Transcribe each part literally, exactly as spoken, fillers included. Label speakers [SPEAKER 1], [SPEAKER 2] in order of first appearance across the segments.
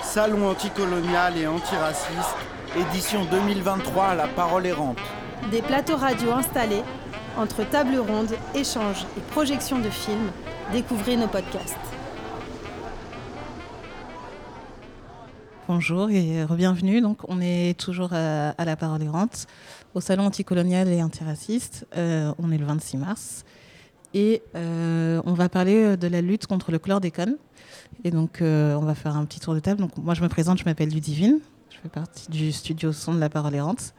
[SPEAKER 1] Salon anticolonial et antiraciste, édition deux mille vingt-trois à la parole errante.
[SPEAKER 2] Des plateaux radio installés, entre tables rondes, échanges et projections de films, découvrez nos podcasts.
[SPEAKER 3] Bonjour et bienvenue. Donc, on est toujours à, à la parole errante, au Salon anticolonial et antiraciste. Euh, on est le vingt-six mars et euh, on va parler de la lutte contre le chlordécone. Et donc, euh, on va faire un petit tour de table. Donc, moi, je me présente, je m'appelle Ludivine. Je fais partie du studio son de la parole errante.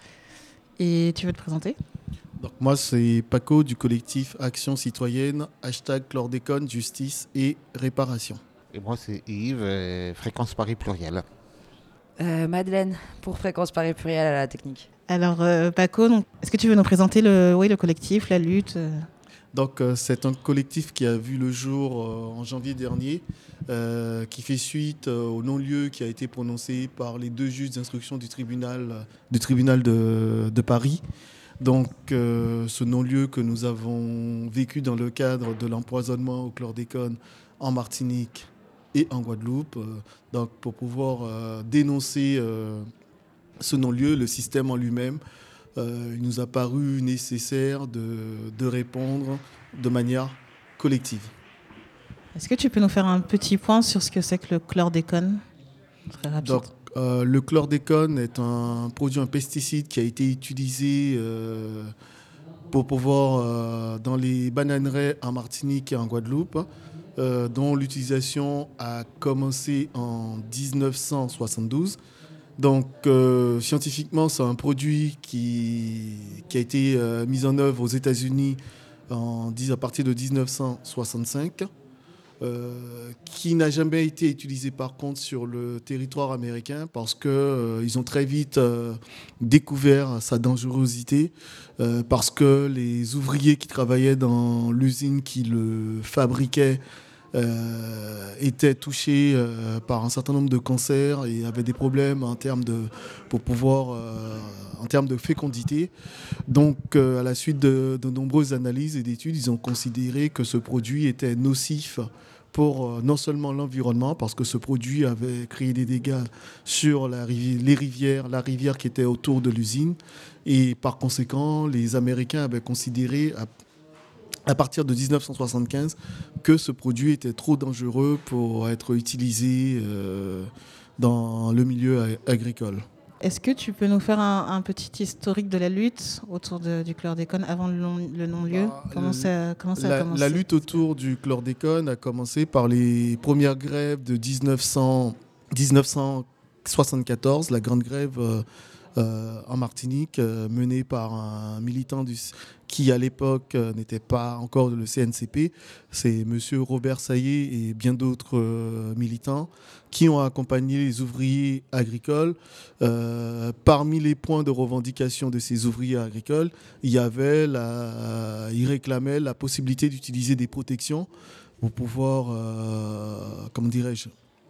[SPEAKER 3] Et tu veux te présenter ?
[SPEAKER 4] Donc, moi, c'est Paco du collectif Action Citoyenne, hashtag chlordécone, justice et réparation.
[SPEAKER 5] Et moi, c'est Yves, euh, Fréquence Paris Pluriel.
[SPEAKER 6] Euh, Madeleine, pour Fréquence Paris Pluriel à la technique.
[SPEAKER 3] Alors, euh, Paco, donc, est-ce que tu veux nous présenter le, oui, le collectif, la lutte euh...
[SPEAKER 4] Donc, euh, c'est un collectif qui a vu le jour euh, en janvier dernier, euh, qui fait suite euh, au non-lieu qui a été prononcé par les deux juges d'instruction du tribunal, du tribunal de, de Paris. Donc, euh, ce non-lieu que nous avons vécu dans le cadre de l'empoisonnement au chlordécone en Martinique et en Guadeloupe. Euh, donc, pour pouvoir euh, dénoncer euh, ce non-lieu, le système en lui-même, Euh, il nous a paru nécessaire de, de répondre de manière collective.
[SPEAKER 3] Est-ce que tu peux nous faire un petit point sur ce que c'est que le chlordécone ? Très rapide.
[SPEAKER 4] Donc, euh, le chlordécone est un produit, un pesticide qui a été utilisé euh, pour pouvoir, euh, dans les bananeraies en Martinique et en Guadeloupe, euh, dont l'utilisation a commencé en dix-neuf cent soixante-douze. Donc, euh, scientifiquement, c'est un produit qui, qui a été euh, mis en œuvre aux États-Unis en, à partir de dix-neuf cent soixante-cinq, euh, qui n'a jamais été utilisé par contre sur le territoire américain parce qu'ils euh, ont très vite euh, découvert sa dangerosité, euh, parce que les ouvriers qui travaillaient dans l'usine qui le fabriquait Euh, étaient touchés euh, par un certain nombre de cancers et avaient des problèmes en termes de, pour pouvoir, euh, en termes de fécondité. Donc, euh, à la suite de, de nombreuses analyses et d'études, ils ont considéré que ce produit était nocif pour euh, non seulement l'environnement, parce que ce produit avait créé des dégâts sur la rivi- les rivières, la rivière qui était autour de l'usine. Et par conséquent, les Américains avaient considéré, à à partir de dix-neuf cent soixante-quinze, que ce produit était trop dangereux pour être utilisé euh, dans le milieu agricole.
[SPEAKER 3] Est-ce que tu peux nous faire un, un petit historique de la lutte autour de, du chlordécone avant le, non, le non-lieu ?
[SPEAKER 4] Bah,
[SPEAKER 3] Comment ça, comment ça
[SPEAKER 4] la,
[SPEAKER 3] a commencé ?
[SPEAKER 4] La lutte autour du chlordécone a commencé par les premières grèves de dix-neuf cent, dix-neuf cent soixante-quatorze, la grande grève euh, euh, en Martinique, euh, menée par un militant du, qui à l'époque euh, n'était pas encore le C N C P. C'est monsieur Robert Saillé et bien d'autres euh, militants qui ont accompagné les ouvriers agricoles. Euh, parmi les points de revendication de ces ouvriers agricoles, il y avait la, ils réclamaient la possibilité d'utiliser des protections pour pouvoir, euh, comment dirais-je,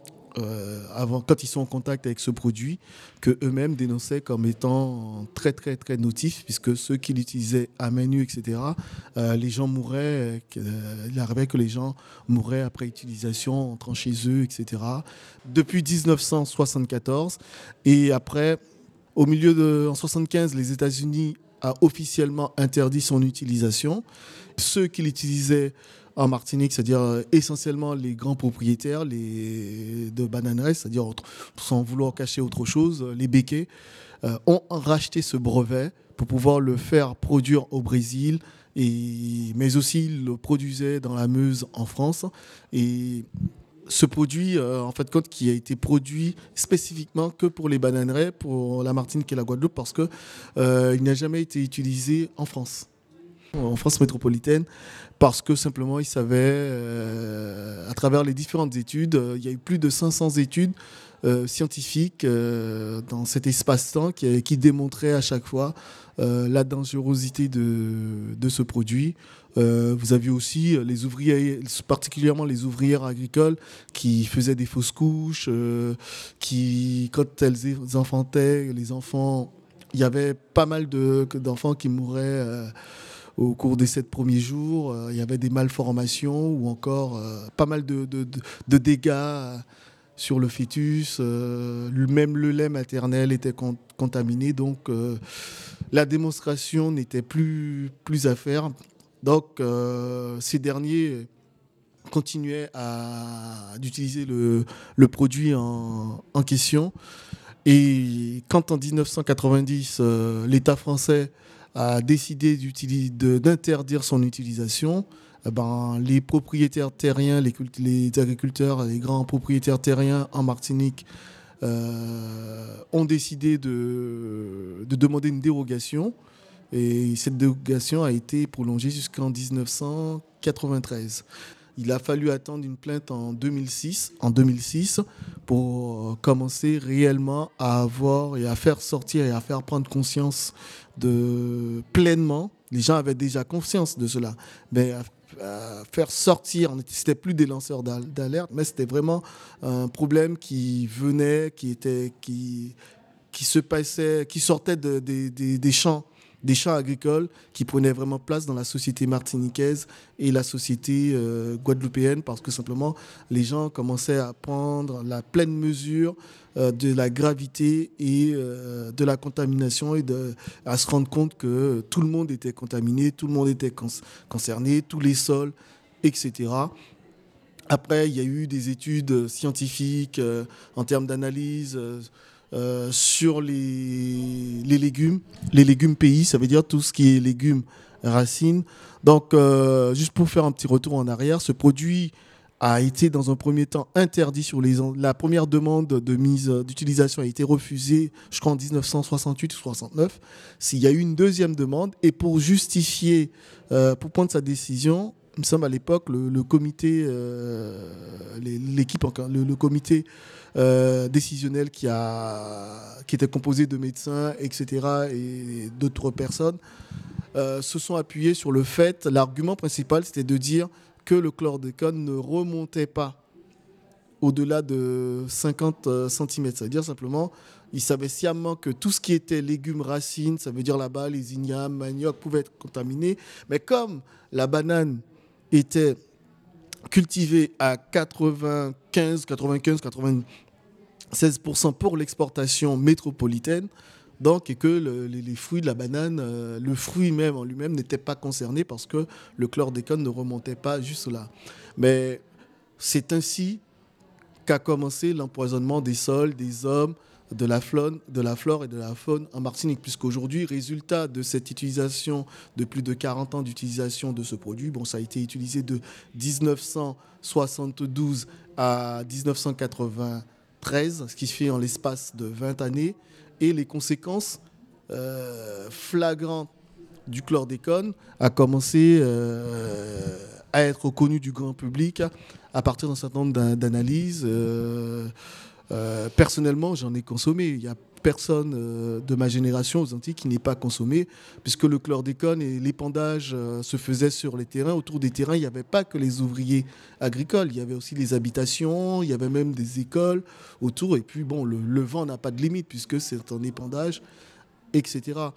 [SPEAKER 4] Euh, avant, quand ils sont en contact avec ce produit, que eux-mêmes dénonçaient comme étant très très très nocif, puisque ceux qui l'utilisaient à main nue, et cetera, euh, les gens mouraient, euh, il arrivait que les gens mouraient après utilisation, entrant chez eux, et cetera. Depuis dix-neuf cent soixante-quatorze, et après, au milieu de, en soixante-quinze, les États-Unis a officiellement interdit son utilisation. Ceux qui l'utilisaient en Martinique, c'est-à-dire euh, essentiellement les grands propriétaires les, de bananeraies, c'est-à-dire sans vouloir cacher autre chose, les béquets, euh, ont racheté ce brevet pour pouvoir le faire produire au Brésil, et, mais aussi ils le produisaient dans la Meuse en France. Et ce produit, euh, en fait, compte, qui a été produit spécifiquement que pour les bananeraies, pour la Martinique et la Guadeloupe, parce qu'il euh, n'a jamais été utilisé en France, en France métropolitaine, parce que simplement ils savaient, euh, à travers les différentes études, euh, il y a eu plus de cinq cents études euh, scientifiques euh, dans cet espace-temps qui, qui démontraient à chaque fois euh, la dangerosité de, de ce produit. Euh, vous aviez aussi les ouvriers, particulièrement les ouvrières agricoles, qui faisaient des fausses couches, euh, qui, quand elles enfantaient, les enfants, il y avait pas mal de, d'enfants qui mouraient euh, au cours des sept premiers jours. Euh, il y avait des malformations ou encore euh, pas mal de, de, de, de dégâts sur le fœtus. Euh, même le lait maternel était con- contaminé. Donc, euh, la démonstration n'était plus, plus à faire. Donc, euh, ces derniers continuaient à, d'utiliser le, le produit en, en question. Et quand en dix-neuf cent quatre-vingt-dix, euh, l'État français a décidé de, d'interdire son utilisation, eh ben, les propriétaires terriens, les, les agriculteurs, les grands propriétaires terriens en Martinique euh, ont décidé de, de demander une dérogation. Et cette dérogation a été prolongée jusqu'en dix-neuf cent quatre-vingt-treize. Il a fallu attendre une plainte en deux mille six, en deux mille six pour commencer réellement à avoir et à faire sortir et à faire prendre conscience de pleinement. Les gens avaient déjà conscience de cela, mais à, à faire sortir, c'était plus des lanceurs d'alerte, mais c'était vraiment un problème qui venait, qui était, qui, qui se passait, qui sortait de, de, de, des champs. des champs agricoles qui prenaient vraiment place dans la société martiniquaise et la société euh, guadeloupéenne, parce que simplement les gens commençaient à prendre la pleine mesure euh, de la gravité et euh, de la contamination et de, à se rendre compte que tout le monde était contaminé, tout le monde était con- concerné, tous les sols, et cetera. Après, il y a eu des études scientifiques euh, en termes d'analyse euh, Euh, sur les, les légumes, les légumes pays, ça veut dire tout ce qui est légumes racines. Donc, euh, juste pour faire un petit retour en arrière, ce produit a été dans un premier temps interdit sur les... La première demande de mise d'utilisation a été refusée, je crois, en dix-neuf cent soixante-huit ou soixante-neuf. S'il y a eu une deuxième demande, et pour justifier, euh, pour prendre sa décision, il me semble à l'époque, le, le comité, euh, les, l'équipe, le, le comité euh, décisionnel qui, a, qui était composé de médecins, et cetera, et d'autres personnes, euh, se sont appuyés sur le fait, l'argument principal, c'était de dire que le chlordécone ne remontait pas au-delà de cinquante centimètres. Ça veut dire simplement, ils savaient sciemment que tout ce qui était légumes racines, ça veut dire là-bas les ignames, manioc, pouvaient être contaminés. Mais comme la banane était cultivée à quatre-vingt-quinze, quatre-vingt-quinze, quatre-vingt-seize pour cent pour l'exportation métropolitaine, donc, et que le, les, les fruits de la banane, euh, le fruit même en lui-même n'était pas concerné parce que le chlordécone ne remontait pas juste là. Mais c'est ainsi qu'a commencé l'empoisonnement des sols, des hommes, de la, flore, de la flore et de la faune en Martinique, puisqu'aujourd'hui, résultat de cette utilisation, de plus de quarante ans d'utilisation de ce produit, bon, ça a été utilisé de dix-neuf cent soixante-douze à dix-neuf cent quatre-vingt-treize, ce qui se fait en l'espace de vingt années, et les conséquences euh, flagrantes du chlordécone a commencé euh, à être connues du grand public à partir d'un certain nombre d'analyses. Euh, euh, personnellement, j'en ai consommé. Il n'y a personne euh, de ma génération aux Antilles qui n'ait pas consommé, puisque le chlordécone et l'épandage euh, se faisaient sur les terrains. Autour des terrains, il n'y avait pas que les ouvriers agricoles, il y avait aussi les habitations, il y avait même des écoles autour. Et puis, bon, le, le vent n'a pas de limite, puisque c'est un épandage, et cetera.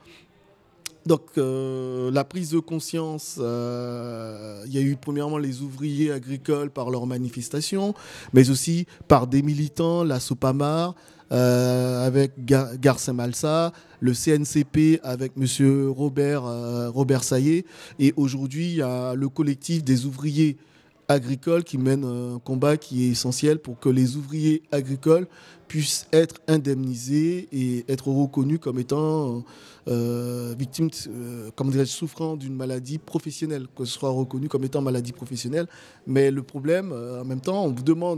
[SPEAKER 4] Donc, euh, la prise de conscience, euh, il y a eu premièrement les ouvriers agricoles par leurs manifestations, mais aussi par des militants, la Sopamar, euh, avec Gar- Garcin Malsa, le C N C P avec M. Robert, euh, Robert Saillé, et aujourd'hui, il y a le collectif des ouvriers agricoles qui mène un combat qui est essentiel pour que les ouvriers agricoles puissent être indemnisés et être reconnus comme étant euh, victimes, euh, comme dirais-je, souffrant d'une maladie professionnelle, que ce soit reconnu comme étant maladie professionnelle. Mais le problème, euh, en même temps, on vous demande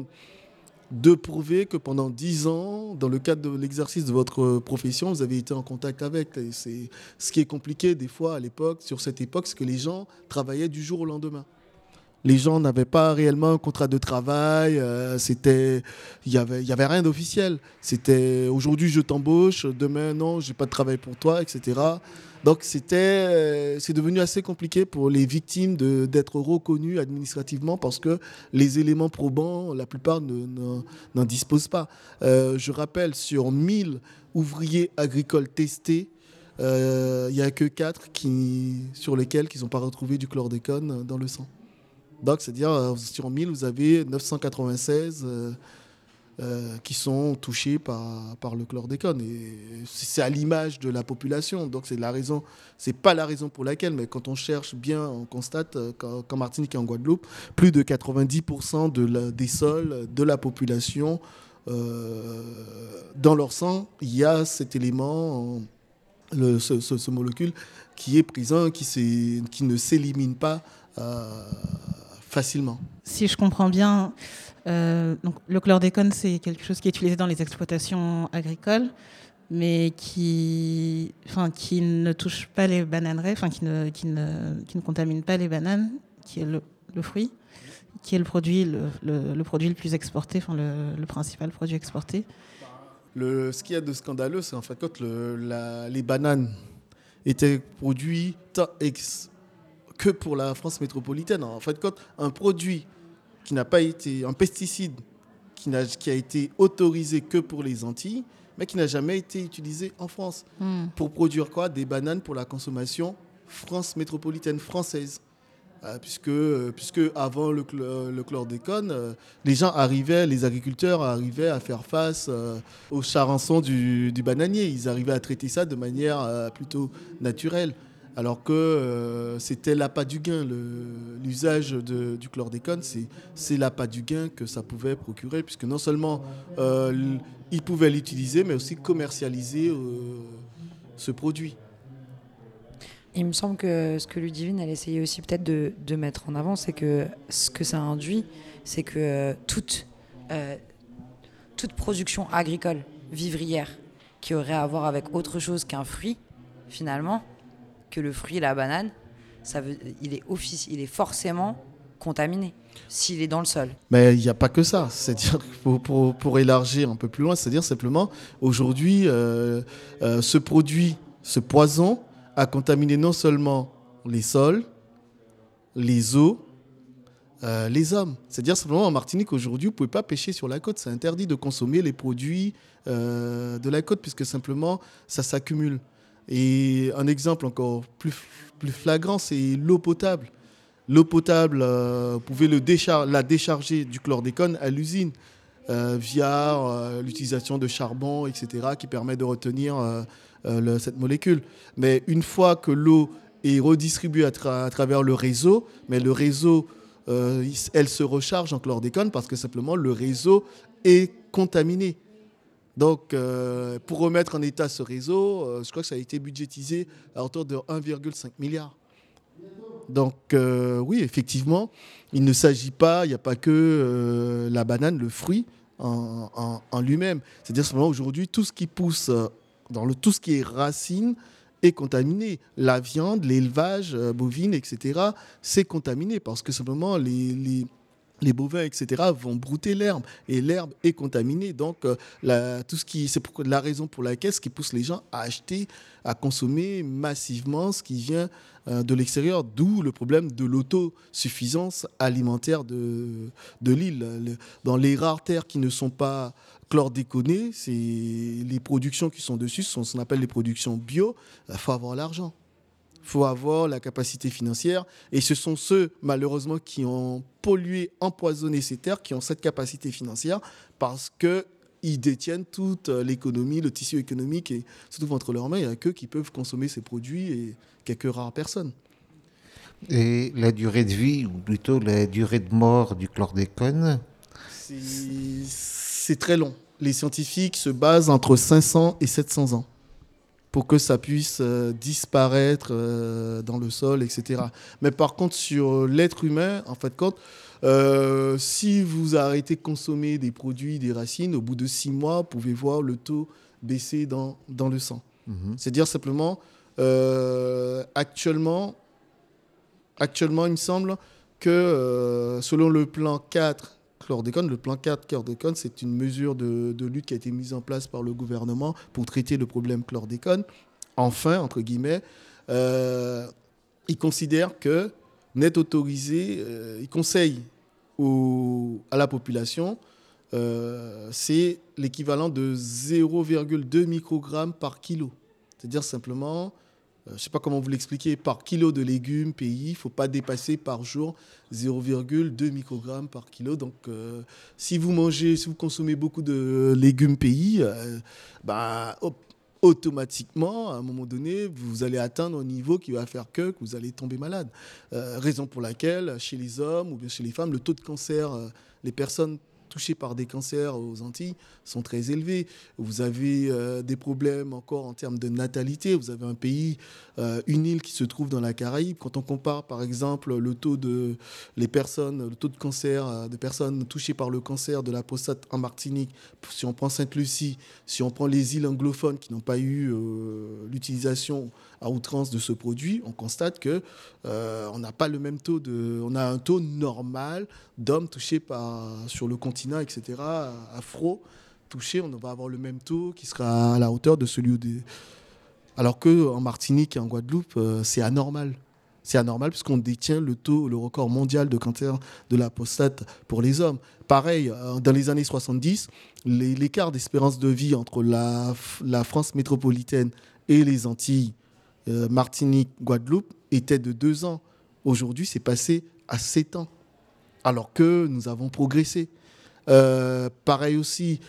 [SPEAKER 4] de prouver que pendant dix ans, dans le cadre de l'exercice de votre profession, vous avez été en contact avec. Et c'est ce qui est compliqué des fois à l'époque, sur cette époque, c'est que les gens travaillaient du jour au lendemain. Les gens n'avaient pas réellement un contrat de travail. Euh, c'était, il y avait, il y avait rien d'officiel. C'était aujourd'hui je t'embauche, demain non, j'ai pas de travail pour toi, et cetera. Donc c'était, euh, c'est devenu assez compliqué pour les victimes de, d'être reconnues administrativement parce que les éléments probants, la plupart ne, ne, n'en disposent pas. Euh, je rappelle, sur mille ouvriers agricoles testés, il euh, n'y a que quatre qui, sur lesquels ils n'ont pas retrouvé du chlordécone dans le sang. Donc, c'est-à-dire, sur mille, vous avez neuf cent quatre-vingt-seize euh, euh, qui sont touchés par, par le chlordécone. Et c'est à l'image de la population. Donc, c'est la raison, c'est pas la raison pour laquelle, mais quand on cherche bien, on constate euh, qu'en, qu'en Martinique et en Guadeloupe, plus de quatre-vingt-dix pour cent de la, des sols, de la population, euh, dans leur sang, il y a cet élément, le, ce, ce, ce molécule qui est présent, qui, qui ne s'élimine pas euh, facilement.
[SPEAKER 3] Si je comprends bien, euh, donc le chlordécone, c'est quelque chose qui est utilisé dans les exploitations agricoles, mais qui, enfin, qui ne touche pas les bananeraies, enfin, qui ne, qui, ne, qui ne contamine pas les bananes, qui est le, le fruit, qui est le produit le, le, le produit le plus exporté, enfin, le, le principal produit exporté.
[SPEAKER 4] Le, ce qu'il y a de scandaleux, c'est en fait quand le, la, les bananes étaient produites ex, que pour la France métropolitaine. En fait, quand un produit qui n'a pas été, un pesticide qui, n'a, qui a été autorisé que pour les Antilles, mais qui n'a jamais été utilisé en France, mmh. pour produire quoi ? Des bananes pour la consommation France métropolitaine française. Euh, puisque, euh, puisque avant le, cl- le chlordécone, euh, les gens arrivaient, les agriculteurs arrivaient à faire face euh, aux charançons du, du bananier. Ils arrivaient à traiter ça de manière euh, plutôt naturelle. Alors que euh, c'était l'appât du gain. Le, l'usage de, du chlordécone, c'est, c'est l'appât du gain que ça pouvait procurer, puisque non seulement euh, ils pouvaient l'utiliser, mais aussi commercialiser euh, ce produit.
[SPEAKER 6] Il me semble que ce que Ludivine, elle essayait aussi peut-être de, de mettre en avant, c'est que ce que ça induit, c'est que euh, toute, euh, toute production agricole, vivrière, qui aurait à voir avec autre chose qu'un fruit, finalement, que le fruit, la banane, ça veut, il est offici- il est forcément contaminé s'il est dans le sol.
[SPEAKER 4] Mais il n'y a pas que ça. C'est-à-dire, pour, pour, pour élargir un peu plus loin, c'est-à-dire simplement, aujourd'hui, euh, euh, ce produit, ce poison, a contaminé non seulement les sols, les eaux, euh, les hommes. C'est-à-dire simplement en Martinique aujourd'hui, vous ne pouvez pas pêcher sur la côte. C'est interdit de consommer les produits euh, de la côte puisque simplement ça s'accumule. Et un exemple encore plus, plus flagrant, c'est l'eau potable. L'eau potable, euh, vous pouvez le déchar- la décharger du chlordécone à l'usine euh, via euh, l'utilisation de charbon, et cetera, qui permet de retenir euh, Euh, le, cette molécule. Mais une fois que l'eau est redistribuée à, tra- à travers le réseau, mais le réseau, euh, elle se recharge en chlordécone parce que simplement le réseau est contaminé. Donc, euh, pour remettre en état ce réseau, euh, je crois que ça a été budgétisé à hauteur de un virgule cinq milliard. Donc, euh, oui, effectivement, il ne s'agit pas, il n'y a pas que euh, la banane, le fruit en, en, en lui-même. C'est-à-dire simplement aujourd'hui, tout ce qui pousse... Euh, dans le, tout ce qui est racine est contaminé. La viande, l'élevage euh, bovine, et cetera, c'est contaminé parce que simplement les, les, les bovins, et cetera, vont brouter l'herbe et l'herbe est contaminée. Donc, euh, la, tout ce qui, c'est pour, la raison pour laquelle ce qui pousse les gens à acheter, à consommer massivement ce qui vient euh, de l'extérieur, d'où le problème de l'autosuffisance alimentaire de, de l'île. Le, dans les rares terres qui ne sont pas chlordéconées, c'est les productions qui sont dessus, sont ce qu'on appelle les productions bio. Il faut avoir l'argent, il faut avoir la capacité financière. Et ce sont ceux, malheureusement, qui ont pollué, empoisonné ces terres, qui ont cette capacité financière parce qu'ils détiennent toute l'économie, le tissu économique, et surtout entre leurs mains, il n'y a qu'eux qui peuvent consommer ces produits et quelques rares personnes.
[SPEAKER 5] Et la durée de vie, ou plutôt la durée de mort du chlordécone ?
[SPEAKER 4] C'est, c'est très long. Les scientifiques se basent entre cinq cents et sept cents ans pour que ça puisse euh, disparaître euh, dans le sol, et cetera. Mais par contre, sur l'être humain, en fait, quand, euh, si vous arrêtez de consommer des produits, des racines, au bout de six mois, vous pouvez voir le taux baisser dans, dans le sang. Mmh. C'est-à-dire simplement, euh, actuellement, actuellement, il me semble que euh, selon le plan quatre, chlordécone, le plan quatre chlordécone, c'est une mesure de, de lutte qui a été mise en place par le gouvernement pour traiter le problème chlordécone. Enfin, entre guillemets, euh, il considère que n'est autorisé, euh, il conseille au, à la population, euh, c'est l'équivalent de zéro virgule deux microgrammes par kilo. C'est-à-dire simplement je ne sais pas comment vous l'expliquer, par kilo de légumes pays, il ne faut pas dépasser par jour zéro virgule deux microgrammes par kilo. Donc, euh, si vous mangez, si vous consommez beaucoup de légumes pays, euh, bah, hop, automatiquement, à un moment donné, vous allez atteindre un niveau qui va faire que, que vous allez tomber malade. Euh, raison pour laquelle, chez les hommes ou bien chez les femmes, le taux de cancer, euh, les personnes touchés par des cancers aux Antilles sont très élevés. Vous avez euh, des problèmes encore en termes de natalité. Vous avez un pays, euh, une île qui se trouve dans la Caraïbe. Quand on compare, par exemple, le taux de, les personnes, le taux de cancer, euh, de personnes touchées par le cancer de la prostate en Martinique, si on prend Sainte-Lucie, si on prend les îles anglophones qui n'ont pas eu euh, l'utilisation à outrance de ce produit, on constate que euh, on n'a pas le même taux de, on a un taux normal d'hommes touchés par, sur le continent, et cetera, afro touchés, on va avoir le même taux qui sera à la hauteur de celui de, alors que en Martinique et en Guadeloupe, euh, c'est anormal. C'est anormal puisqu'on détient le taux, le record mondial de cancer de la prostate pour les hommes. Pareil, dans les années soixante-dix, les, l'écart d'espérance de vie entre la, la France métropolitaine et les Antilles, euh, Martinique, Guadeloupe, était de deux ans. Aujourd'hui, c'est passé à sept ans, alors que nous avons progressé. Euh, pareil aussi,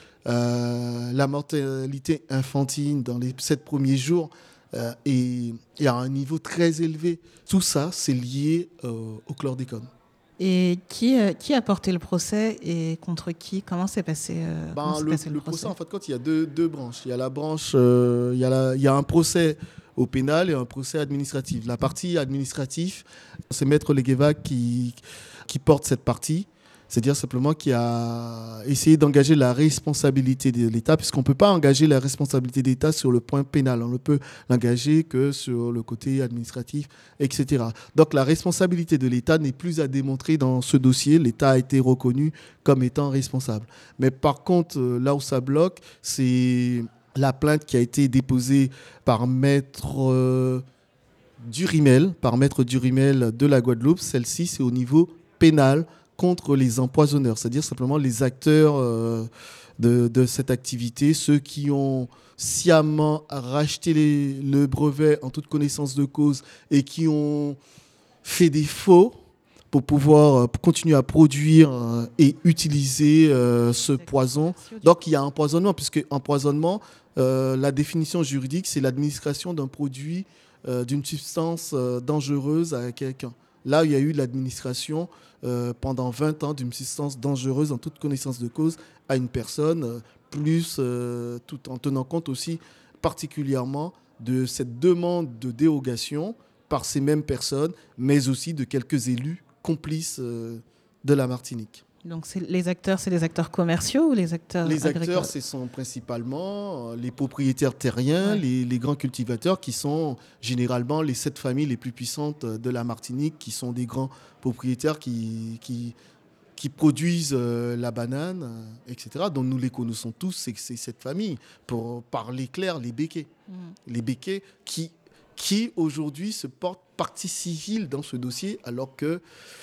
[SPEAKER 4] euh, la mortalité infantile dans les sept premiers jours euh, est, est à un niveau très élevé. Tout ça, c'est lié euh, au chlordécone.
[SPEAKER 3] Et qui, euh, qui a porté le procès et contre qui? Comment s'est passé, euh,
[SPEAKER 4] ben,
[SPEAKER 3] comment s'est
[SPEAKER 4] le,
[SPEAKER 3] passé le,
[SPEAKER 4] le
[SPEAKER 3] procès,
[SPEAKER 4] procès, en fait, quand il y a deux, deux branches. Il y a la branche, euh, il y a la, il y a un procès au pénal et un procès administratif. La partie administrative, c'est Maître Legueva qui, qui porte cette partie. C'est-à-dire simplement qu'il a essayé d'engager la responsabilité de l'État, puisqu'on ne peut pas engager la responsabilité de l'État sur le point pénal. On ne peut l'engager que sur le côté administratif, et cetera. Donc la responsabilité de l'État n'est plus à démontrer dans ce dossier. L'État a été reconnu comme étant responsable. Mais par contre, là où ça bloque, c'est la plainte qui a été déposée par Maître euh, Durimel, par Maître Durimel de la Guadeloupe. Celle-ci, c'est au niveau pénal, contre les empoisonneurs, c'est-à-dire simplement les acteurs euh, de, de cette activité, ceux qui ont sciemment racheté les, le brevet en toute connaissance de cause et qui ont fait des faux pour pouvoir pour continuer à produire euh, et utiliser euh, ce poison. Donc il y a empoisonnement, puisque empoisonnement, euh, la définition juridique, c'est l'administration d'un produit, euh, d'une substance euh, dangereuse à quelqu'un. Là, il y a eu l'administration euh, pendant vingt ans d'une substance dangereuse en toute connaissance de cause à une personne, euh, plus euh, tout en tenant compte aussi particulièrement de cette demande de dérogation par ces mêmes personnes, mais aussi de quelques élus complices euh, de la Martinique.
[SPEAKER 3] Donc c'est, les acteurs, c'est les acteurs commerciaux ou les acteurs
[SPEAKER 4] Les
[SPEAKER 3] agricoles?
[SPEAKER 4] acteurs, ce sont principalement les propriétaires terriens, ouais. les, les grands cultivateurs qui sont généralement les sept familles les plus puissantes de la Martinique, qui sont des grands propriétaires qui, qui, qui produisent euh, la banane, euh, et cetera. Donc nous les connaissons tous, c'est, c'est cette famille. Pour parler clair, les béquets. Mmh. Les béquets qui, qui aujourd'hui se portent partie civile dans ce dossier, alors que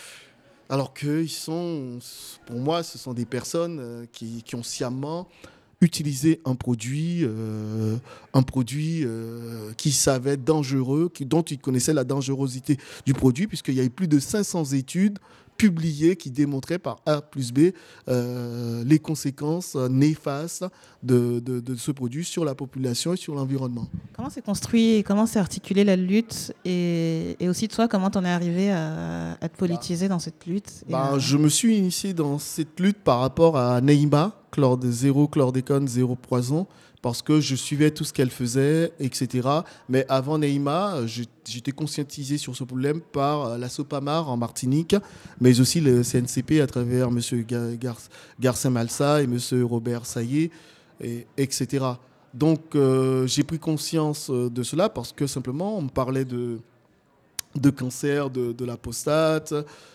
[SPEAKER 4] Alors qu'ils sont, pour moi, ce sont des personnes qui, qui ont sciemment utilisé un produit, euh, un produit euh, qu'ils savaient dangereux, qui, dont ils connaissaient la dangerosité du produit, puisqu'il y a eu plus de cinq cents études publiées qui démontraient par A plus B euh, les conséquences néfastes de, de, de ce produit sur la population et sur l'environnement.
[SPEAKER 3] Comment s'est construit et comment s'est articulée la lutte et, et aussi toi, comment t'en es arrivé à, à te politiser bah, dans cette lutte et
[SPEAKER 4] bah,
[SPEAKER 3] à...
[SPEAKER 4] Je me suis initié dans cette lutte par rapport à Neïma, chlord, zéro chlordécone, zéro poison, parce que je suivais tout ce qu'elle faisait, et cetera. Mais avant Neïma, j'étais conscientisé sur ce problème par la Sopamar en Martinique, mais aussi le C N C P à travers M. Gar- Garcin Malsa et M. Robert Saillé, et, etc. Donc euh, j'ai pris conscience de cela parce que simplement on me parlait de, de cancer de, de la prostate,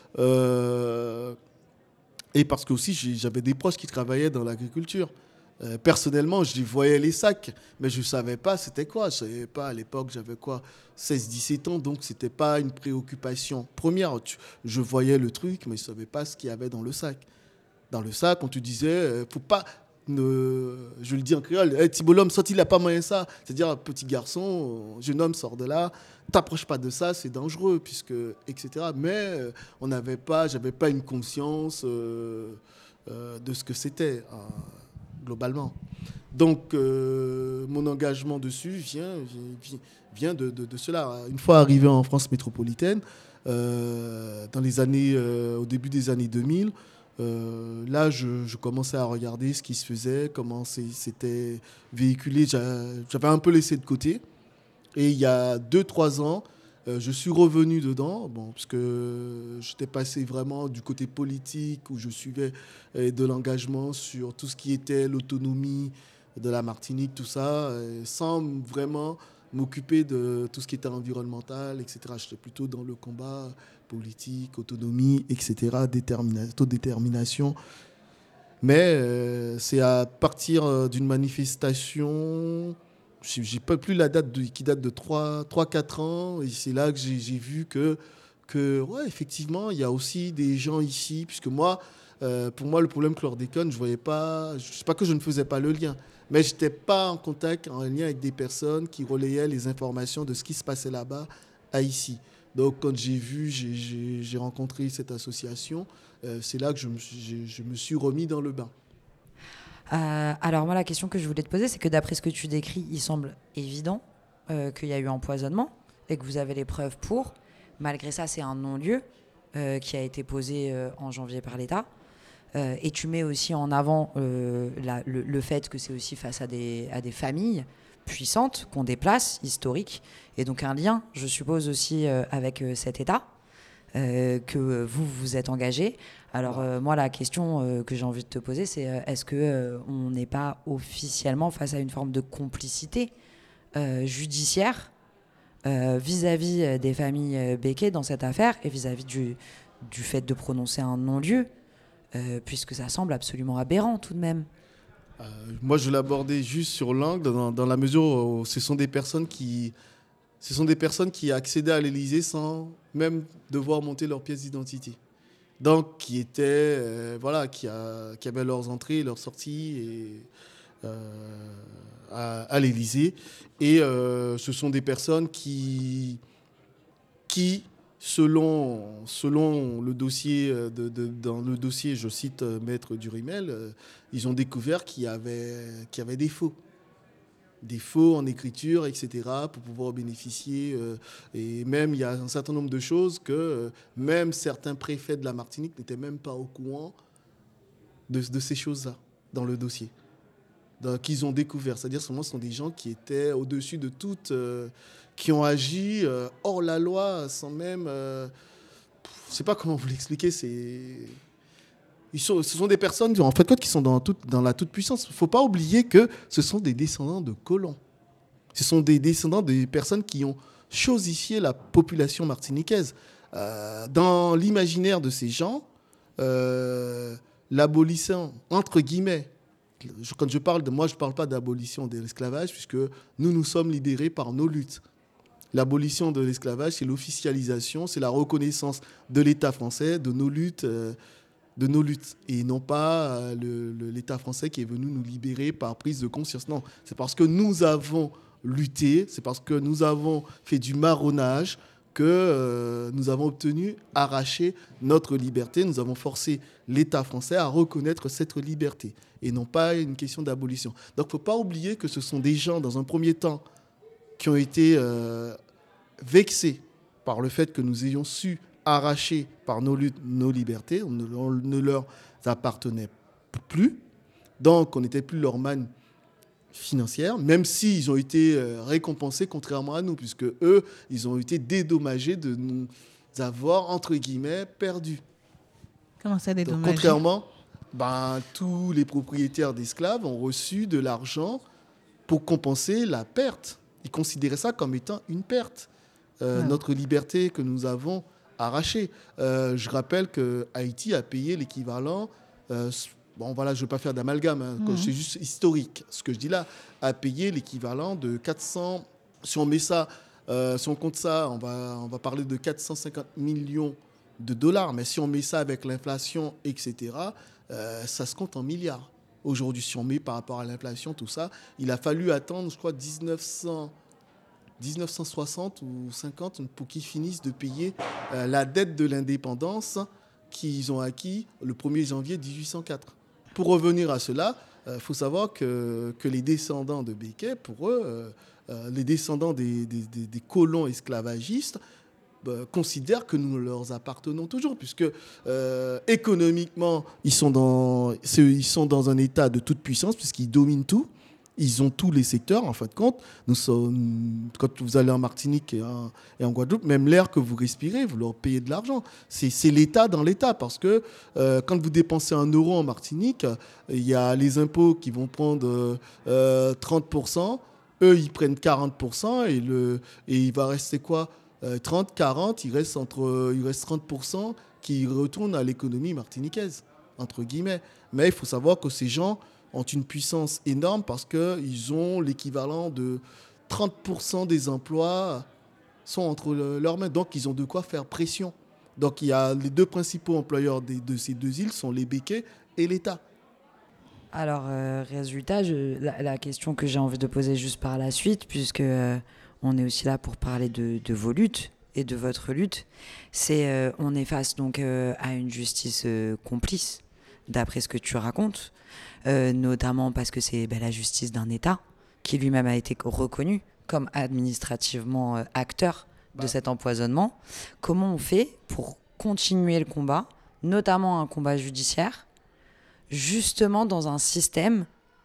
[SPEAKER 4] euh, et parce que aussi j'avais des proches qui travaillaient dans l'agriculture. Euh, personnellement, je voyais les sacs, mais je ne savais pas c'était quoi. Je ne savais pas à l'époque, j'avais quoi, seize dix-sept ans, donc ce n'était pas une préoccupation première. Je voyais le truc, mais je ne savais pas ce qu'il y avait dans le sac. Dans le sac, on te disait, euh, faut pas... ne, je le dis en créole, hey, petit bonhomme, soit il n'a pas moyen ça, c'est-à-dire petit garçon, jeune homme, sort de là, t'approches pas de ça, c'est dangereux, puisque, et cetera. Mais euh, on n'avait pas, j'avais pas une conscience euh, euh, de ce que c'était, euh, globalement. Donc, euh, mon engagement dessus vient, vient, vient de, de, de cela. Une fois arrivé en France métropolitaine, euh, dans les années, euh, au début des années deux mille, euh, là, je, je commençais à regarder ce qui se faisait, comment c'était véhiculé. J'avais un peu laissé de côté. Et il y a deux trois ans, euh, je suis revenu dedans, bon, parce que j'étais passé vraiment du côté politique, où je suivais euh, de l'engagement sur tout ce qui était l'autonomie de la Martinique, tout ça, euh, sans vraiment m'occuper de tout ce qui était environnemental, et cetera. J'étais plutôt dans le combat politique, autonomie, et cetera, détermina- autodétermination. Mais euh, c'est à partir d'une manifestation, je n'ai pas plus la date de, qui date de trois quatre ans, et c'est là que j'ai, j'ai vu que, que ouais, effectivement, il y a aussi des gens ici, puisque moi, euh, pour moi, le problème chlordécone, je voyais pas, je sais pas que je ne faisais pas le lien, mais je n'étais pas en contact, en lien avec des personnes qui relayaient les informations de ce qui se passait là-bas à ici. Donc, quand j'ai vu, j'ai, j'ai, j'ai rencontré cette association, euh, c'est là que je me, suis, je me suis remis dans le bain.
[SPEAKER 6] Euh, alors moi, la question que je voulais te poser, c'est que d'après ce que tu décris, il semble évident euh, qu'il y a eu empoisonnement et que vous avez les preuves pour. Malgré ça, c'est un non-lieu euh, qui a été posé euh, en janvier par l'État. Euh, et tu mets aussi en avant euh, la, le, le fait que c'est aussi face à des, à des familles puissantes qu'on déplace, historiques, et donc un lien, je suppose, aussi euh, avec euh, cet État euh, que vous vous êtes engagé. Alors euh, moi, la question euh, que j'ai envie de te poser, c'est euh, est-ce qu'on euh, n'est pas officiellement face à une forme de complicité euh, judiciaire euh, vis-à-vis des familles euh, Becquet dans cette affaire et vis-à-vis du, du fait de prononcer un non-lieu, euh, puisque ça semble absolument aberrant tout de même.
[SPEAKER 4] Euh, moi, je l'abordais juste sur l'angle, dans, dans la mesure où ce sont des personnes qui, ce sont des personnes qui accédaient à l'Élysée sans même devoir monter leur pièce d'identité. Donc, qui étaient, euh, voilà, qui, a, qui avaient leurs entrées et leurs sorties et, euh, à, à l'Élysée. Et euh, ce sont des personnes qui, qui selon, selon le dossier, de, de, dans le dossier, je cite euh, Maître Durimel, euh, ils ont découvert qu'il y avait, qu'il y avait des faux. Des faux en écriture, et cetera, pour pouvoir bénéficier. Euh, et même, il y a un certain nombre de choses que euh, même certains préfets de la Martinique n'étaient même pas au courant de, de ces choses-là dans le dossier. Donc, qu'ils ont découvert. C'est-à-dire, seulement, ce sont des gens qui étaient au-dessus de toutes, euh, qui ont agi euh, hors la loi, sans même... Euh, je ne sais pas comment vous l'expliquer, c'est... Ils sont, ce sont des personnes, en fait, qui sont dans, toute, dans la toute-puissance. Il ne faut pas oublier que ce sont des descendants de colons. Ce sont des descendants des personnes qui ont chosifié la population martiniquaise. Euh, dans l'imaginaire de ces gens, euh, l'abolition, entre guillemets, je, quand je parle de moi, je ne parle pas d'abolition de l'esclavage, puisque nous nous sommes libérés par nos luttes. L'abolition de l'esclavage, c'est l'officialisation, c'est la reconnaissance de l'État français, de nos luttes, euh, de nos luttes, et non pas euh, le, le, l'État français qui est venu nous libérer par prise de conscience. Non, c'est parce que nous avons lutté, c'est parce que nous avons fait du marronnage que euh, nous avons obtenu, arraché notre liberté. Nous avons forcé l'État français à reconnaître cette liberté, et non pas une question d'abolition. Donc, il ne faut pas oublier que ce sont des gens, dans un premier temps, qui ont été euh, vexés par le fait que nous ayons su arrachés par nos luttes, nos libertés, on ne, on ne leur appartenait plus, donc on n'était plus leur manne financière, même s'ils ont été récompensés contrairement à nous, puisque eux, ils ont été dédommagés de nous avoir, entre guillemets, perdus.
[SPEAKER 3] Comment ça, dédommagés?
[SPEAKER 4] Contrairement, ben, tous les propriétaires d'esclaves ont reçu de l'argent pour compenser la perte. Ils considéraient ça comme étant une perte. Euh, ouais. Notre liberté que nous avons arraché. Euh, je rappelle que Haïti a payé l'équivalent, euh, bon voilà, je ne veux pas faire d'amalgame, hein, mmh. c'est juste historique. Ce que je dis là, a payé l'équivalent de quatre cents, si on met ça, euh, si on compte ça, on va, on va parler de quatre cent cinquante millions de dollars, mais si on met ça avec l'inflation, et cetera, euh, ça se compte en milliards. Aujourd'hui, si on met par rapport à l'inflation, tout ça, il a fallu attendre, je crois, dix-neuf cents, dix-neuf cent soixante ou cinquante pour qu'ils finissent de payer euh, la dette de l'indépendance qu'ils ont acquis le premier janvier dix-huit cent quatre. Pour revenir à cela, il euh, faut savoir que, que les descendants de Becquet, pour eux, euh, euh, les descendants des, des, des, des colons esclavagistes, euh, considèrent que nous leur appartenons toujours, puisque euh, économiquement, ils sont, dans, ils sont dans un état de toute puissance, puisqu'ils dominent tout. Ils ont tous les secteurs, en fin de compte. Nous sommes, quand vous allez en Martinique et en, et en Guadeloupe, même l'air que vous respirez, vous leur payez de l'argent. C'est, c'est l'État dans l'État, parce que euh, quand vous dépensez un euro en Martinique, il y a les impôts qui vont prendre euh, trente pour cent. Eux, ils prennent quarante pour cent et, le, et il va rester quoi euh, trente, quarante, il reste, entre, il reste trente pour cent qui retournent à l'économie martiniquaise, entre guillemets. Mais il faut savoir que ces gens ont une puissance énorme parce qu'ils ont l'équivalent de trente pour cent des emplois sont entre leurs mains. Donc, ils ont de quoi faire pression. Donc, il y a les deux principaux employeurs de, de ces deux îles sont les Becquets et l'État.
[SPEAKER 6] Alors, euh, résultat, je, la, la question que j'ai envie de poser juste par la suite, puisque euh, on est aussi là pour parler de, de vos luttes et de votre lutte, c'est euh, on est face donc euh, à une justice euh, complice, d'après ce que tu racontes, euh, notamment parce que c'est ben, la justice d'un État qui lui-même a été reconnu comme administrativement euh, acteur de cet empoisonnement. Comment on fait pour continuer le combat, notamment un combat judiciaire, justement dans un système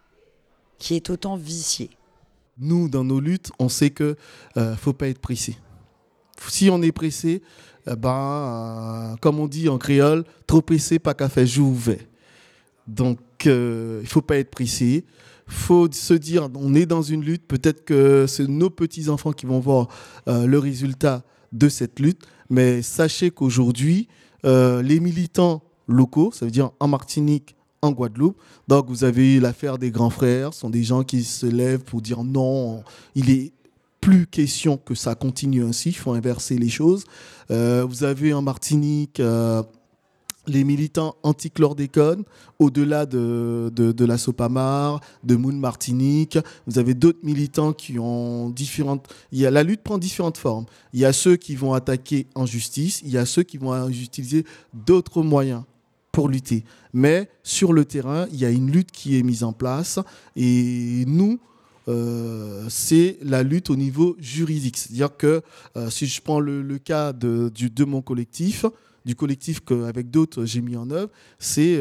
[SPEAKER 6] qui est autant vicié?
[SPEAKER 4] Nous, dans nos luttes, on sait qu'il ne euh, faut pas être pressé. Si on est pressé, euh, ben, euh, comme on dit en créole, trop pressé, pas qu'à faire jouvet. Donc, euh, il ne faut pas être pressé. Il faut se dire, on est dans une lutte, peut-être que c'est nos petits-enfants qui vont voir euh, le résultat de cette lutte, mais sachez qu'aujourd'hui, euh, les militants locaux, ça veut dire en Martinique, en Guadeloupe, donc vous avez l'affaire des grands frères, ce sont des gens qui se lèvent pour dire non, il est plus question que ça continue ainsi, il faut inverser les choses. Euh, vous avez en Martinique euh, les militants anti-chlordécone, au-delà de, de, de la Sopamar, de Moon Martinique. Vous avez d'autres militants qui ont différentes... Il y a, la lutte prend différentes formes. Il y a ceux qui vont attaquer en justice, il y a ceux qui vont utiliser d'autres moyens pour lutter. Mais sur le terrain, il y a une lutte qui est mise en place et nous, euh, c'est la lutte au niveau juridique. C'est-à-dire que euh, si je prends le, le cas de, du, de mon collectif, du collectif qu'avec d'autres j'ai mis en œuvre, c'est...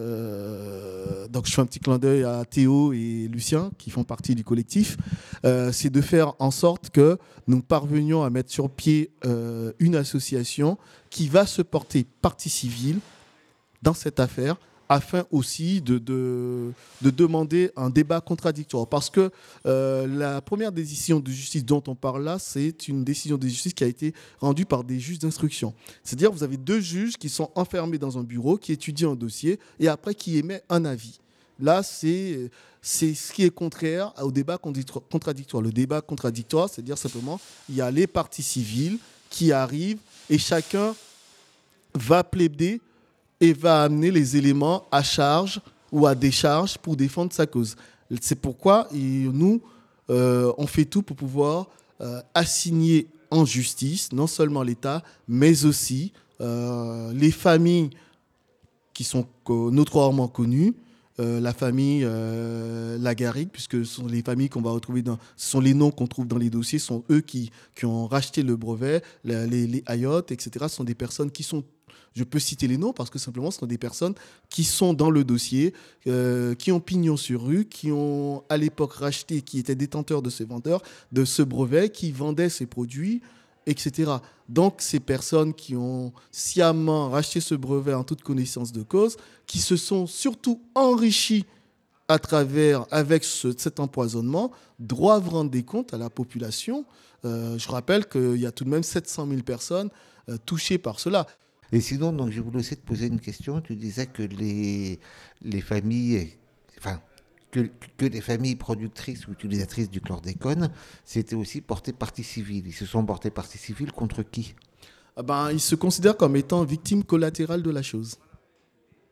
[SPEAKER 4] Euh, donc je fais un petit clin d'œil à Théo et Lucien qui font partie du collectif. Euh, c'est de faire en sorte que nous parvenions à mettre sur pied euh, une association qui va se porter partie civile dans cette affaire, afin aussi de, de, de demander un débat contradictoire. Parce que euh, la première décision de justice dont on parle là, c'est une décision de justice qui a été rendue par des juges d'instruction. C'est-à-dire vous avez deux juges qui sont enfermés dans un bureau, qui étudient un dossier et après qui émet un avis. Là, c'est, c'est ce qui est contraire au débat contradictoire. Le débat contradictoire, c'est-à-dire simplement, il y a les parties civiles qui arrivent et chacun va plaider et va amener les éléments à charge ou à décharge pour défendre sa cause. C'est pourquoi et nous, euh, on fait tout pour pouvoir euh, assigner en justice, non seulement l'État, mais aussi euh, les familles qui sont notoirement connues, euh, la famille euh, Lagarigue, puisque ce sont les familles qu'on va retrouver dans... Ce sont les noms qu'on trouve dans les dossiers, ce sont eux qui, qui ont racheté le brevet, les, les, les Ayotte, et cetera. Ce sont des personnes qui sont... Je peux citer les noms parce que simplement ce sont des personnes qui sont dans le dossier, euh, qui ont pignon sur rue, qui ont à l'époque racheté, qui étaient détenteurs de ces vendeurs, de ce brevet, qui vendaient ces produits, et cetera. Donc ces personnes qui ont sciemment racheté ce brevet en toute connaissance de cause, qui se sont surtout enrichis à travers, avec ce, cet empoisonnement, doivent rendre des comptes à la population. Euh, je rappelle qu'il y a tout de même sept cent mille personnes euh, touchées par cela.
[SPEAKER 5] Et sinon, donc, je voulais aussi te poser une question. Tu disais que les, les familles, enfin, que, que les familles productrices ou utilisatrices du chlordécone, c'était aussi porté partie civile. Ils se sont portés partie civile contre qui?
[SPEAKER 4] Ah ben, ils se considèrent comme étant victimes collatérales de la chose.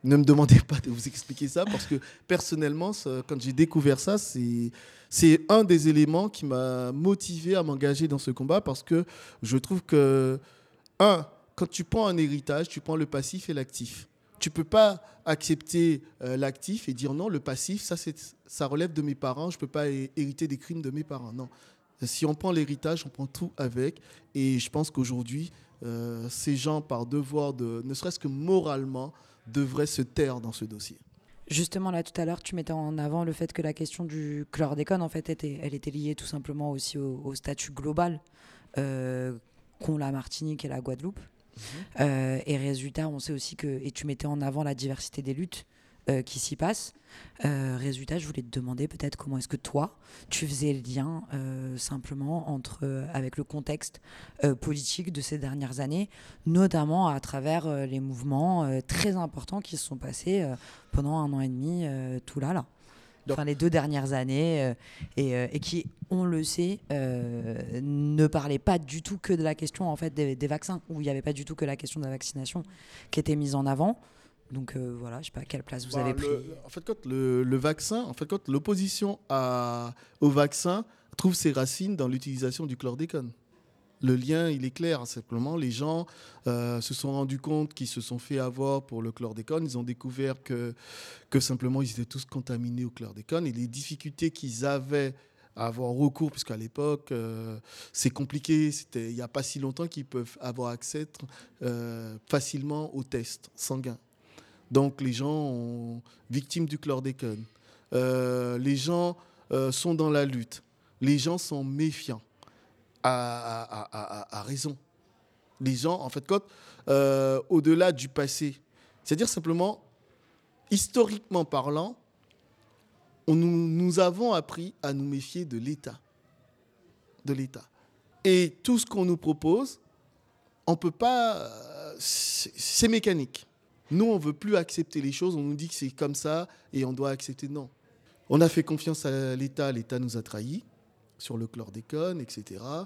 [SPEAKER 4] Ne me demandez pas de vous expliquer ça, parce que personnellement, ça, quand j'ai découvert ça, c'est, c'est un des éléments qui m'a motivé à m'engager dans ce combat, parce que je trouve que, un, quand tu prends un héritage, tu prends le passif et l'actif. Tu ne peux pas accepter euh, l'actif et dire non, le passif, ça, c'est, ça relève de mes parents, je ne peux pas hé- hériter des crimes de mes parents. Non. Si on prend l'héritage, on prend tout avec. Et je pense qu'aujourd'hui, euh, ces gens, par devoir, de, ne serait-ce que moralement, devraient se taire dans ce dossier.
[SPEAKER 6] Justement, là, tout à l'heure, tu mettais en avant le fait que la question du chlordécone, en fait, était, elle était liée tout simplement aussi au, au statut global euh, qu'ont la Martinique et la Guadeloupe. Mmh. Euh, et résultat, on sait aussi que, et tu mettais en avant la diversité des luttes euh, qui s'y passent. Euh, résultat, je voulais te demander peut-être comment est-ce que toi, tu faisais le lien euh, simplement entre, euh, avec le contexte euh, politique de ces dernières années, notamment à travers euh, les mouvements euh, très importants qui se sont passés euh, pendant un an et demi, euh, tout là, là. Enfin, les deux dernières années, euh, et, euh, et qui, on le sait, euh, ne parlaient pas du tout que de la question en fait, des, des vaccins, où il n'y avait pas du tout que la question de la vaccination qui était mise en avant. Donc euh, voilà, je ne sais pas quelle place vous
[SPEAKER 4] bah,
[SPEAKER 6] avez pris.
[SPEAKER 4] Le, en fait, quand le, le vaccin, en fait, quand l'opposition à, au vaccin trouve ses racines dans l'utilisation du chlordécone. Le lien, il est clair. Simplement, les gens euh, se sont rendus compte qu'ils se sont fait avoir pour le chlordécone. Ils ont découvert que, que simplement, ils étaient tous contaminés au chlordécone. Et les difficultés qu'ils avaient à avoir recours, puisqu'à l'époque, euh, c'est compliqué. C'était, il n'y a pas si longtemps qu'ils peuvent avoir accès euh, facilement aux tests sanguins. Donc, les gens sont victimes du chlordécone. Euh, les gens euh, sont dans la lutte. Les gens sont méfiants. À, à, à, à raison. Les gens, en fait, quand, euh, au-delà du passé, c'est-à-dire simplement, historiquement parlant, on nous, nous avons appris à nous méfier de l'État. De l'État. Et tout ce qu'on nous propose, on ne peut pas... Euh, c'est, c'est mécanique. Nous, on ne veut plus accepter les choses. On nous dit que c'est comme ça et on doit accepter. Non. On a fait confiance à l'État. L'État nous a trahis. Sur le chlordécone, et cetera.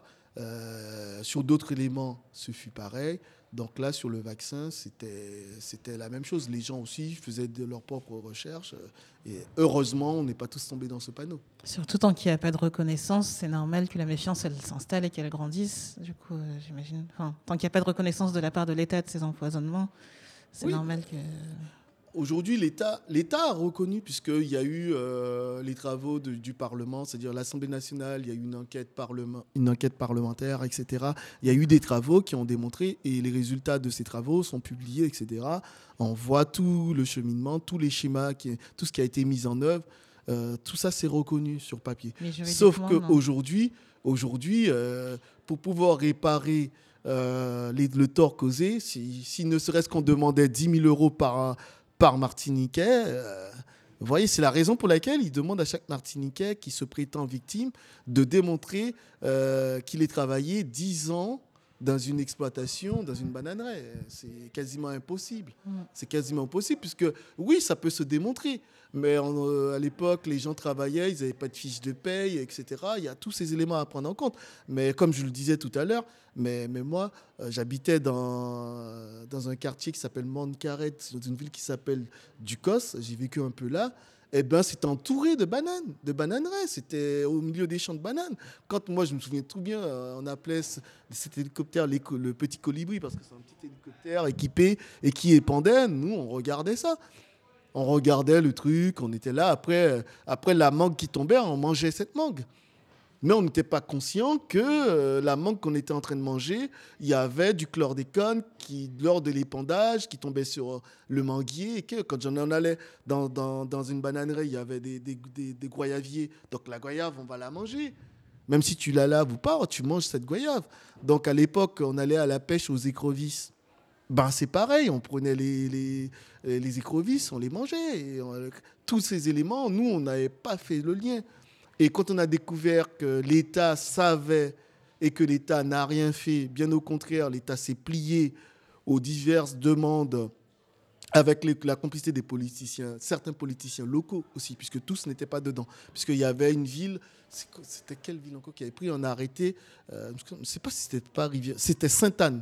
[SPEAKER 4] Euh, sur d'autres éléments, ce fut pareil. Donc là, sur le vaccin, c'était, c'était la même chose. Les gens aussi faisaient de leurs propres recherches. Et heureusement, on n'est pas tous tombés dans ce panneau.
[SPEAKER 3] Surtout tant qu'il n'y a pas de reconnaissance, c'est normal que la méfiance, elle s'installe et qu'elle grandisse. Du coup, euh, j'imagine... Enfin, tant qu'il n'y a pas de reconnaissance de la part de l'État de ces empoisonnements, c'est oui. normal que...
[SPEAKER 4] Aujourd'hui, l'État, l'État a reconnu, puisqu'il y a eu euh, les travaux de, du Parlement, c'est-à-dire l'Assemblée nationale, il y a eu une enquête, parlement, une enquête parlementaire, et cetera. Il y a eu des travaux qui ont démontré, et les résultats de ces travaux sont publiés, et cetera. On voit tout le cheminement, tous les schémas, qui, tout ce qui a été mis en œuvre, euh, tout ça c'est reconnu sur papier. Sauf qu'aujourd'hui, aujourd'hui, euh, pour pouvoir réparer euh, les, le tort causé, si, si ne serait-ce qu'on demandait dix mille euros par par Martiniquais, euh, vous voyez, c'est la raison pour laquelle il demande à chaque Martiniquais qui se prétend victime de démontrer euh, qu'il ait travaillé dix ans dans une exploitation, dans une bananeraie. C'est quasiment impossible. Mmh. C'est quasiment impossible, puisque oui, ça peut se démontrer, mais on, euh, à l'époque, les gens travaillaient, ils n'avaient pas de fiche de paye, et cetera. Il y a tous ces éléments à prendre en compte. Mais comme je le disais tout à l'heure, mais, mais moi, euh, j'habitais dans, dans un quartier qui s'appelle Montcarret, dans une ville qui s'appelle Ducos. J'ai vécu un peu là. Eh bien, c'était entouré de bananes, de bananeraies. C'était au milieu des champs de bananes. Quand moi, je me souviens tout bien, on appelait cet hélicoptère le petit colibri, parce que c'est un petit hélicoptère équipé et qui épandait. Nous, on regardait ça. On regardait le truc, on était là. Après, après la mangue qui tombait, on mangeait cette mangue. Mais on n'était pas conscient que euh, la mangue qu'on était en train de manger, il y avait du chlordécone qui, lors de l'épandage, qui tombait sur le manguier. Et que quand j'en allais dans, dans, dans une bananerie, il y avait des, des, des, des goyaviers. Donc la goyave, on va la manger. Même si tu la laves ou pas, tu manges cette goyave. Donc à l'époque, on allait à la pêche aux écrevisses. Ben, c'est pareil, on prenait les, les, les écrevisses, on les mangeait. Et on, tous ces éléments, nous, on n'avait pas fait le lien. Et quand on a découvert que l'État savait et que l'État n'a rien fait, bien au contraire, l'État s'est plié aux diverses demandes avec les, la complicité des politiciens, certains politiciens locaux aussi, puisque tous n'étaient pas dedans. Puisqu'il y avait une ville, c'était quelle ville encore qui avait pris un arrêté, euh, je ne sais pas si c'était pas Rivière, c'était Sainte-Anne.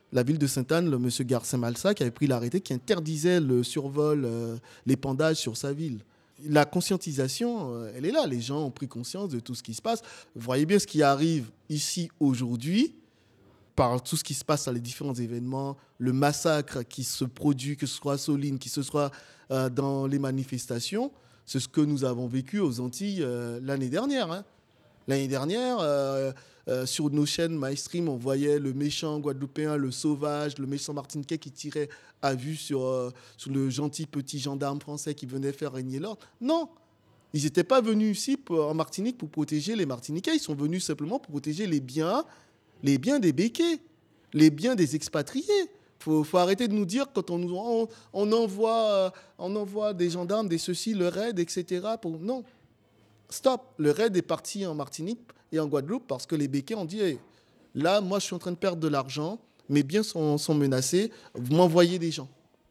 [SPEAKER 4] la ville de Sainte-Anne, le monsieur Garcin-Malsac avait pris l'arrêté qui interdisait le survol, euh, l'épandage sur sa ville. La conscientisation, euh, elle est là. Les gens ont pris conscience de tout ce qui se passe. Vous voyez bien ce qui arrive ici aujourd'hui, par tout ce qui se passe dans les différents événements, le massacre qui se produit, que ce soit à Soline, que ce soit euh, dans les manifestations. C'est ce que nous avons vécu aux Antilles euh, l'année dernière. Hein. L'année dernière, euh, euh, sur nos chaînes MyStream, on voyait le méchant guadeloupéen, le sauvage, le méchant martiniquais qui tirait à vue sur, euh, sur le gentil petit gendarme français qui venait faire régner l'ordre. Non, ils n'étaient pas venus ici pour, en Martinique pour protéger les Martiniquais. Ils sont venus simplement pour protéger les biens, les biens des béquets, les biens des expatriés. Il faut, faut arrêter de nous dire quand on, nous, on, on, envoie, euh, on envoie des gendarmes, des ceci, le raid, et cetera. Pour... Non. Stop, le raid est parti en Martinique et en Guadeloupe parce que les béquets ont dit hey, là, moi, je suis en train de perdre de l'argent, mes biens sont, sont menacés, vous m'envoyez des gens.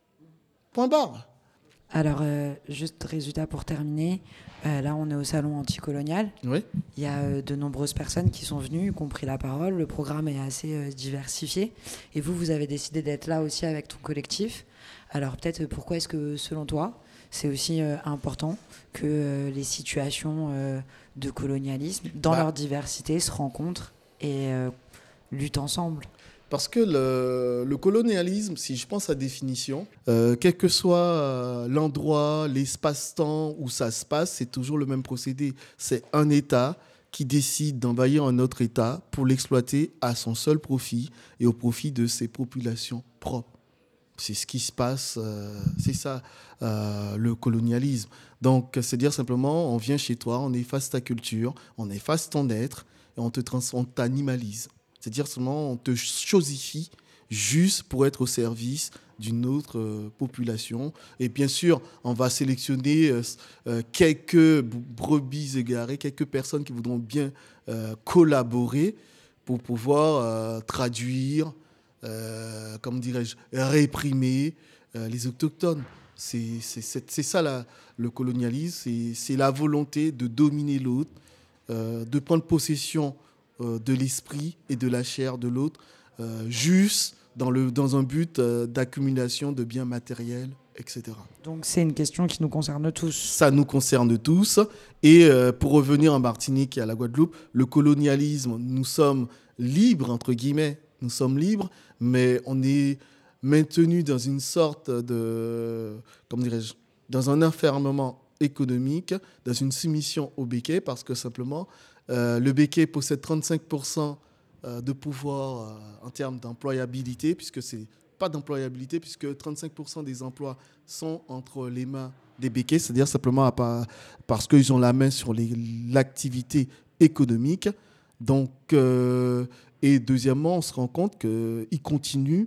[SPEAKER 4] Point barre.
[SPEAKER 6] Alors, euh, juste résultat pour terminer, euh, là, on est au salon anticolonial.
[SPEAKER 4] Oui.
[SPEAKER 6] Il y a euh, de nombreuses personnes qui sont venues, qui ont pris la parole. Le programme est assez euh, diversifié. Et vous, vous avez décidé d'être là aussi avec ton collectif. Alors, peut-être, pourquoi est-ce que, selon toi, c'est aussi euh, important que euh, les situations euh, de colonialisme, dans bah, leur diversité, se rencontrent et euh, luttent ensemble?
[SPEAKER 4] Parce que le, le colonialisme, si je pense à définition, euh, quel que soit euh, l'endroit, l'espace-temps où ça se passe, c'est toujours le même procédé. C'est un État qui décide d'envahir un autre État pour l'exploiter à son seul profit et au profit de ses populations propres. C'est ce qui se passe, euh, c'est ça, euh, le colonialisme. Donc, c'est dire simplement, on vient chez toi, on efface ta culture, on efface ton être, et on te trans- on t'animalise. C'est-à-dire seulement, on te chosifie juste pour être au service d'une autre euh, population. Et bien sûr, on va sélectionner euh, euh, quelques brebis égarées, quelques personnes qui voudront bien euh, collaborer pour pouvoir euh, traduire, Euh, comme dirais-je, réprimer euh, les autochtones. C'est, c'est, c'est, c'est ça la, le colonialisme, c'est, c'est la volonté de dominer l'autre, euh, de prendre possession euh, de l'esprit et de la chair de l'autre, euh, juste dans, le, dans un but euh, d'accumulation de biens matériels, et cetera.
[SPEAKER 6] Donc c'est une question qui nous concerne tous.
[SPEAKER 4] Ça nous concerne tous. Et euh, pour revenir en Martinique et à la Guadeloupe, le colonialisme, nous sommes libres, entre guillemets, nous sommes libres, mais on est maintenu dans une sorte de, comment dirais-je, dans un enfermement économique, dans une soumission au béquet, parce que simplement, euh, le béquet possède trente-cinq pour cent de pouvoir euh, en termes d'employabilité, puisque c'est pas d'employabilité, puisque trente-cinq pour cent des emplois sont entre les mains des béquets, c'est-à-dire simplement à part, parce qu'ils ont la main sur les, l'activité économique. Donc, euh, et deuxièmement, on se rend compte qu'ils continuent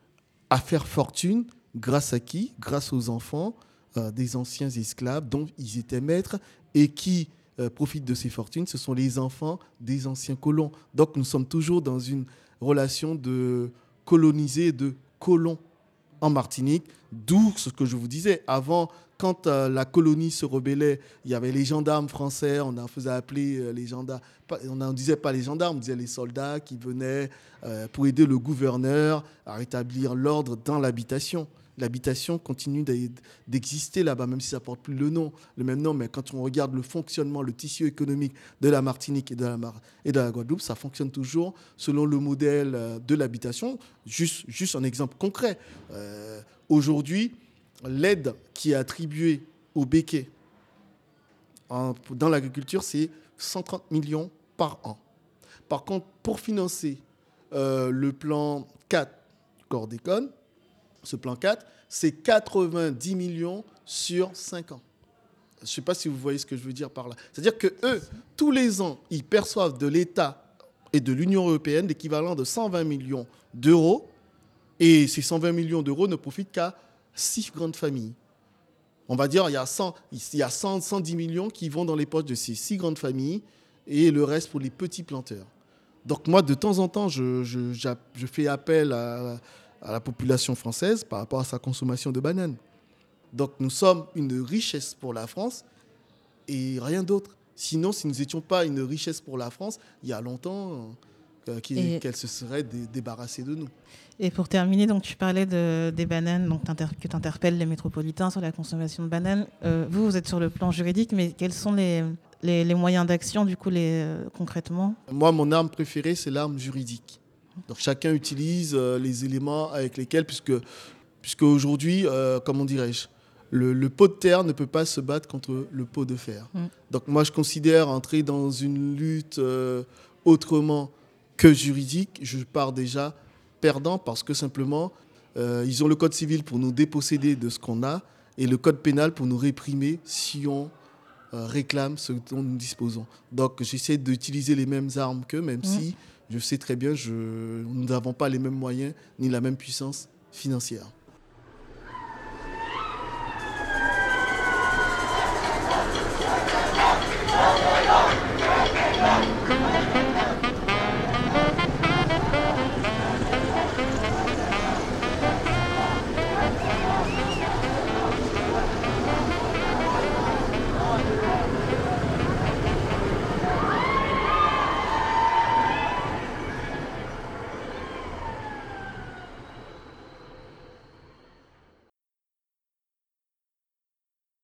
[SPEAKER 4] à faire fortune grâce à qui ? Grâce aux enfants euh, des anciens esclaves dont ils étaient maîtres et qui euh, profitent de ces fortunes. Ce sont les enfants des anciens colons. Donc nous sommes toujours dans une relation de colonisé et de colons en Martinique, d'où ce que je vous disais. Avant, quand euh, la colonie se rebellait, il y avait les gendarmes français, on en faisait appeler euh, les gendarmes, on ne disait pas les gendarmes, on disait les soldats qui venaient euh, pour aider le gouverneur à rétablir l'ordre dans l'habitation. L'habitation continue d'exister là-bas, même si ça ne porte plus le nom, le même nom, mais quand on regarde le fonctionnement, le tissu économique de la Martinique et de la, Mar- et de la Guadeloupe, ça fonctionne toujours selon le modèle de l'habitation. Juste, juste un exemple concret. Euh, aujourd'hui, l'aide qui est attribuée au béquet en, dans l'agriculture, c'est cent trente millions par an. Par contre, pour financer euh, le plan quatre chlordécone, ce plan quatre, c'est quatre-vingt-dix millions sur cinq ans. Je ne sais pas si vous voyez ce que je veux dire par là. C'est-à-dire qu'eux, tous les ans, ils perçoivent de l'État et de l'Union européenne l'équivalent de cent vingt millions d'euros. Et ces cent vingt millions d'euros ne profitent qu'à six grandes familles. On va dire qu'il y a, cent, il y a cent, cent dix millions qui vont dans les poches de ces six grandes familles et le reste pour les petits planteurs. Donc moi, de temps en temps, je, je, je fais appel à... à la population française par rapport à sa consommation de bananes. Donc nous sommes une richesse pour la France et rien d'autre. Sinon, si nous n'étions pas une richesse pour la France, il y a longtemps, euh, qui,
[SPEAKER 3] Et-
[SPEAKER 4] qu'elle se serait dé- débarrassée de nous.
[SPEAKER 3] Et pour terminer, donc, tu parlais de, des bananes, donc, t'inter- que tu interpelles les métropolitains sur la consommation de bananes. Euh, vous, vous êtes sur le plan juridique, mais quels sont les, les, les moyens d'action, du coup, les, euh, concrètement?
[SPEAKER 4] Moi, mon arme préférée, c'est l'arme juridique. Donc chacun utilise euh, les éléments avec lesquels, puisque, puisque aujourd'hui, euh, comment dirais-je, le, le pot de terre ne peut pas se battre contre le pot de fer.
[SPEAKER 3] Mm.
[SPEAKER 4] Donc moi, je considère entrer dans une lutte euh, autrement que juridique, je pars déjà perdant parce que simplement, euh, ils ont le code civil pour nous déposséder de ce qu'on a et le code pénal pour nous réprimer si on euh, réclame ce dont nous disposons. Donc j'essaie d'utiliser les mêmes armes qu'eux, même
[SPEAKER 3] Mm.
[SPEAKER 4] si je sais très bien que nous n'avons pas les mêmes moyens ni la même puissance financière.